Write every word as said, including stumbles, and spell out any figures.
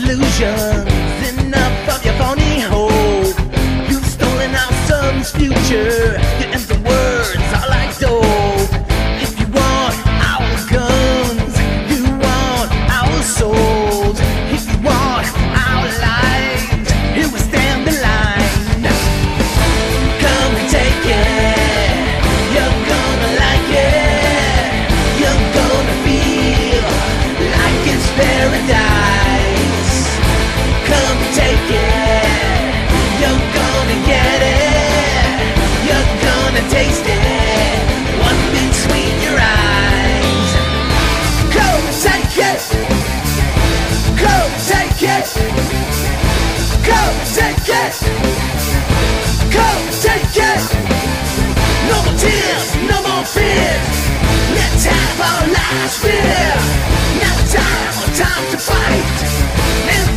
illusions, enough of your phony hope. You've stolen our son's future. Your empty words are like dope. If you want our guns, you want our souls. If you want our lives, here we stand in line. Come and take it. You're gonna like it. You're gonna feel like it's paradise. Come and take it. You're gonna get it. You're gonna taste it. One big sweet in your eyes. Come and take it. Come and take it. Come and take it. Come and take it. No more tears, no more fears. Let's have our last fear. Now time, time to fight. And